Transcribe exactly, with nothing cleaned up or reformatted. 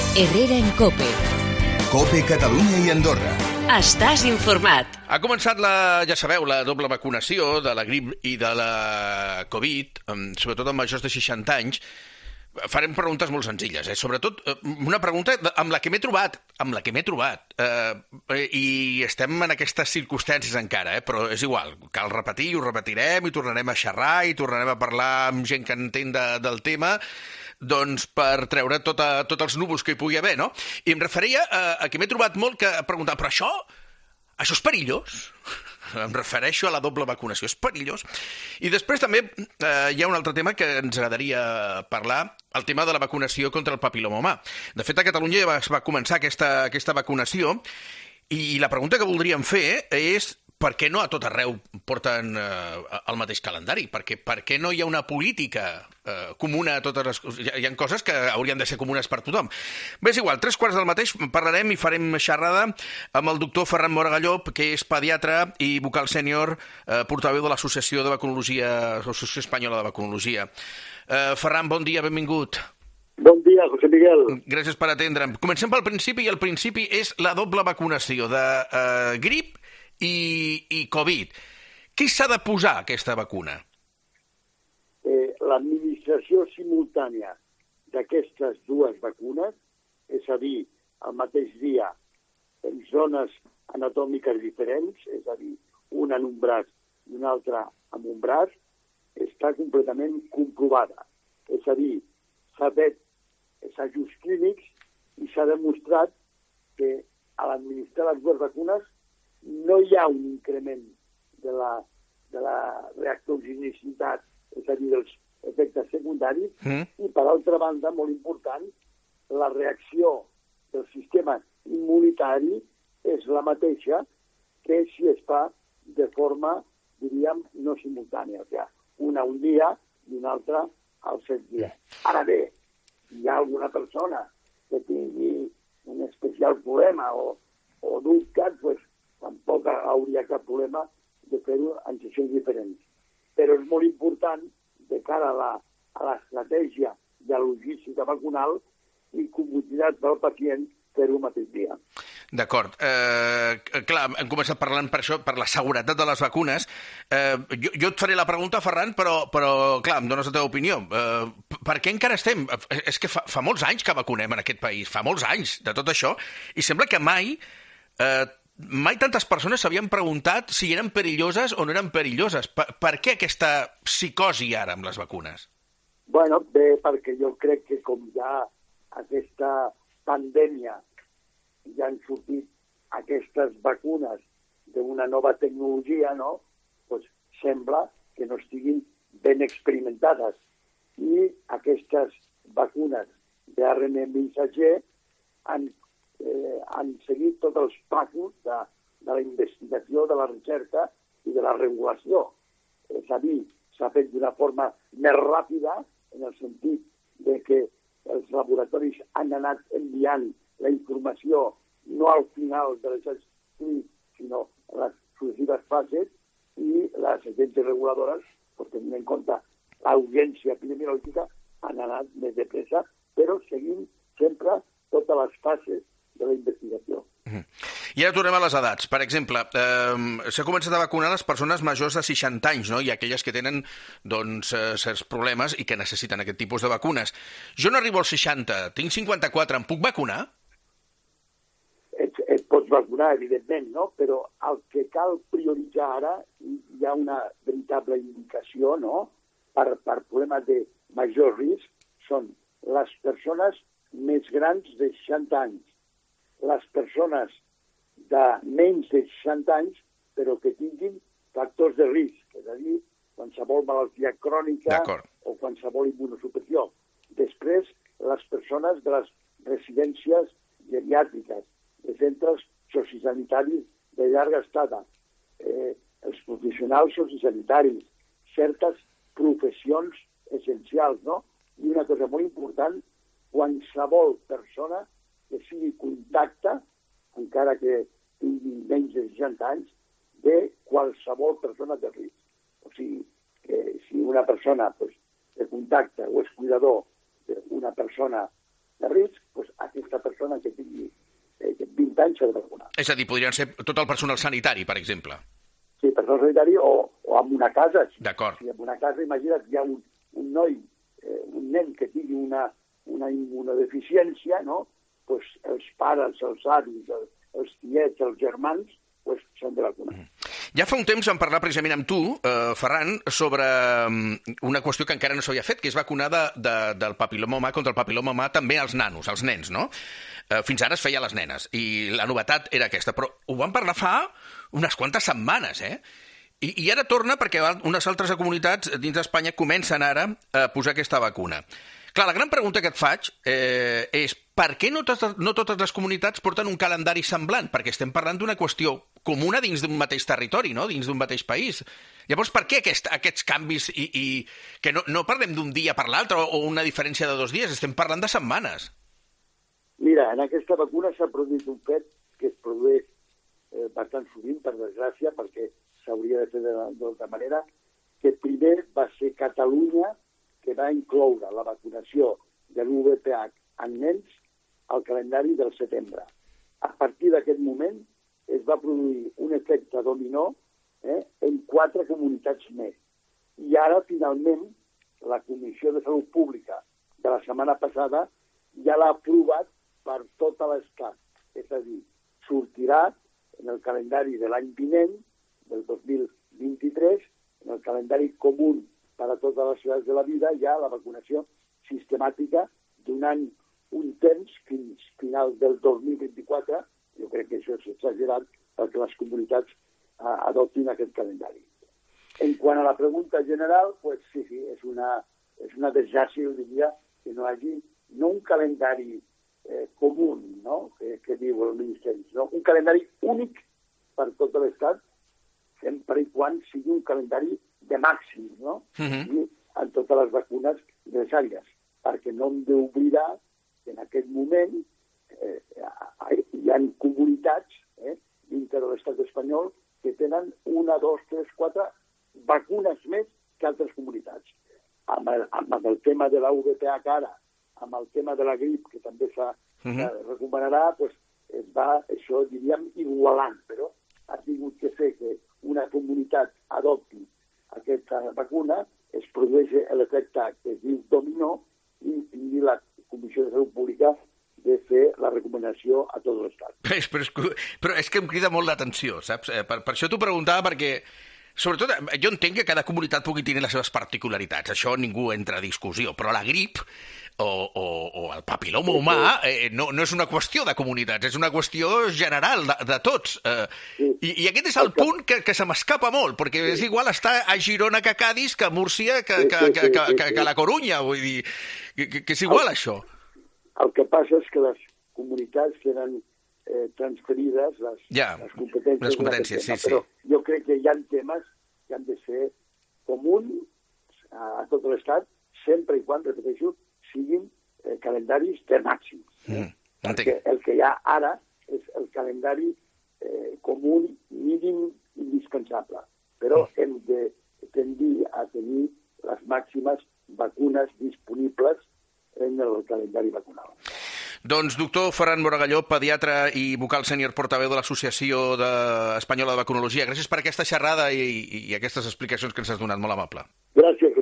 Herrera en COPE. COPE Catalunya i Andorra. Estàs informat. Ha començat, la, ja sabeu, la doble vacunació de la grip i de la Covid, sobretot amb majors de seixanta anys. Farem preguntes molt senzilles, eh? Sobretot una pregunta amb la que m'he trobat, amb la que m'he trobat, eh, i estem en aquestes circumstàncies encara, eh? Però és igual, cal repetir, ho repetirem i tornarem a xerrar i tornarem a parlar amb gent que entén de, del tema, doncs per treure tota, tots els núvols que hi pugui haver, no? I em referia a, a que m'he trobat molt que preguntar, però això, això és perillós? Em refereixo a la doble vacunació, és perillós? I després també eh, hi ha un altre tema que ens agradaria parlar, el tema de la vacunació contra el papil·loma humà. De fet, a Catalunya ja es va començar aquesta, aquesta vacunació i la pregunta que voldríem fer és per què no a tot arreu porten eh, el mateix calendari? Per què, per què no hi ha una política eh, comuna a totes les coses? Hi, hi ha coses que haurien de ser comunes per tothom. Bé, és igual, tres quarts del mateix parlarem i farem xerrada amb el doctor Ferran Moragallop, que és pediatre i vocal sènior, eh, portaveu de l'Associació de Vacunologia, l'Associació Espanyola de Vacunologia. Eh, Ferran, bon dia, benvingut. Bon dia, José Miguel. Gràcies per atendre'm. Comencem pel principi, i el principi és la doble vacunació de eh, grip I, i Covid. Què s'ha de posar, aquesta vacuna? Eh, L'administració simultània d'aquestes dues vacunes, és a dir, al mateix dia, en zones anatòmiques diferents, és a dir, una en un braç i una altra en un braç, està completament comprovada. És a dir, s'ha fet assajos clínics i s'ha demostrat que a l'administrar les dues vacunes no hi ha un increment de la, de la reactogenicitat, és a dir, dels efectes secundaris, mm. i, per altra banda, molt important, la reacció del sistema immunitari és la mateixa que si es fa de forma, diríem, no simultània, o sigui, una un dia i una altra als set dies. Ara bé, hi ha alguna persona que tingui un especial problema o, o dubtes, doncs, tampoc hauria cap problema de fer-ho en sessions diferents. Però és molt important, de cara a la, a l'estratègia de la logística vacunal i comoditat del pacient, fer-ho el mateix dia. D'acord. Eh, clar, hem començat parlant per això, per la seguretat de les vacunes. Eh, jo, jo et faré la pregunta, Ferran, però, però clar, em dones la teva opinió. Eh, per què encara estem? És que fa, fa molts anys que vacunem en aquest país, fa molts anys de tot això, i sembla que mai... Eh, Mai tantes persones s'havien preguntat si eren perilloses o no eren perilloses. Per, per què aquesta psicosi ara amb les vacunes? Bueno, bé, perquè jo crec que com ja aquesta pandèmia ja han sortit aquestes vacunes d'una nova tecnologia, no? Pues sembla que no estiguin ben experimentades. I aquestes vacunes d'A R N A missatger han Eh, han seguit tots els passos de, de la investigació, de la recerca i de la regulació. És a dir, s'ha fet d'una forma més ràpida, en el sentit de que els laboratoris han anat enviant la informació no al final de les estudis, sinó en les successives fases, i les agències reguladores, pues, tenint en compte l'urgència epidemiològica, han anat més de pressa, però seguint sempre totes les fases de la investigació. Mm. I ara tornem a les edats. Per exemple, eh, s'ha començat a vacunar les persones majors de seixanta anys, no? I aquelles que tenen doncs, eh, certs problemes i que necessiten aquest tipus de vacunes. Jo no arribo als seixanta, tinc cinquanta-quatre, em puc vacunar? Et, et pots vacunar, evidentment, no? Però el que cal prioritzar ara, hi ha una veritable indicació, no? Per, per problemes de major risc, són les persones més grans de seixanta anys, les persones de menys de seixanta anys, però que tinguin factors de risc, és a dir, qualsevol malaltia crònica o qualsevol immunosupressió. Després, les persones de les residències geriàtriques, de centres sociosanitaris de llarga estada, eh, els professionals sociosanitaris, certes professions essencials, no? I una cosa molt important, qualsevol persona que sigui contacte, encara que tingui menys de seixanta anys, de qualsevol persona de risc. O sigui, que si una persona pues, de contacte o és cuidador d'una persona de risc, pues, aquesta persona que tingui eh, vint anys s'ha de vacunar. És a dir, podrien ser tot el personal sanitari, per exemple. Sí, personal sanitari o, o en una casa. D'acord. Si en una casa, imagina't, hi ha un, un noi, eh, un nen que tingui una, una immunodeficiència, no? Pues els pares, els avis, els, els tiets, els germans, pues s'han de vacunar. Mm. Ja fa un temps vam parlar precisament amb tu, eh, Ferran, sobre una qüestió que encara no s'havia fet, que és vacunar de, de, del papil·loma humà contra el papil·loma humà també als nanos, als nens, no? Eh, fins ara es feia a les nenes, i la novetat era aquesta, però ho vam parlar fa unes quantes setmanes, eh? I, i ara torna perquè unes altres comunitats dins d'Espanya comencen ara a posar aquesta vacuna. Clar, la gran pregunta que et faig eh, és per què no, totes, no totes les comunitats porten un calendari semblant? Perquè estem parlant d'una qüestió comuna dins d'un mateix territori, no? Dins d'un mateix país. Llavors, per què aquest, aquests canvis i, i que no, no parlem d'un dia per l'altre o una diferència de dos dies? Estem parlant de setmanes. Mira, en aquesta vacuna s'ha produït un fet que es produeix eh, bastant sovint, per desgràcia, perquè s'hauria de fer d'altra manera, que primer va ser Catalunya que va incloure la vacunació de l'U V P H en nens al calendari del setembre. A partir d'aquest moment es va produir un efecte dominó eh, en quatre comunitats més. I ara, finalment, la Comissió de Salut Pública de la setmana passada ja l'ha aprovat per tota l'estat. És a dir, sortirà en el calendari de l'any vinent, del dos mil vint-i-tres, en el calendari comú per a totes les ciutats de la vida, hi ha la vacunació sistemàtica donant un temps fins final del dos mil vint-i-quatre. Jo crec que això és exagerat perquè les comunitats uh, adoptin aquest calendari. En quant a la pregunta general, pues sí, sí, és una, és una desgràcia, jo diria, que no hi hagi no un calendari eh, comú, no?, que, que diu el Ministeri, sinó un calendari únic per tot l'Estat, sempre i quan sigui un calendari de màxim, no? Uh-huh. I en totes les vacunes necessàries, perquè no hem d'oblidar que en aquest moment eh, hi ha comunitats eh, dintre de l'estat espanyol que tenen una, dos, tres, quatre vacunes més que altres comunitats. Amb el, amb el tema de la U V P H ara, amb el tema de la grip, que també s'ha uh-huh. recomanarà, pues, es va, això diríem, igualant, però ha tingut que fer que una comunitat adopti aquesta vacuna, es produeix l'efecte que es diu dominó i tingui la Comissió de Salut Pública de fer la recomanació a tot l'estat. Però, però, però és que em crida molt l'atenció, saps? Per, per això t'ho preguntava, perquè sobretot, jo entenc que cada comunitat pugui tenir les seves particularitats, això ningú entra a discussió, però la grip o, o, o el papil·loma humà eh, no, no és una qüestió de comunitats, és una qüestió general de, de tots. Eh, sí. i, I aquest és el punt que, que se m'escapa molt, perquè sí. és igual estar a Girona que a Cádiz, que a Múrcia, que, que, que, que, que, que, que a la Corunya, vull dir, que, que és igual el, això. El que passa és que les comunitats tenen eh, transferides les, ja, les competències. Les competències, sí, sí. Però jo crec que hi ha temes que han de ser comuns a, a tot l'estat, sempre i quan, repeteixo, siguin eh, calendaris de màxims. Mm, perquè el que hi ha ara és el calendari eh, comú, mínim, indispensable. Però mm. hem de tendir a tenir les màximes vacunes disponibles en el calendari vacunal. Doncs, doctor Ferran Moragalló, pediatre i vocal sènior portaveu de l'Associació de... Espanyola de Vacunologia, gràcies per aquesta xerrada i, i, i aquestes explicacions que ens has donat, molt amable. Gràcies.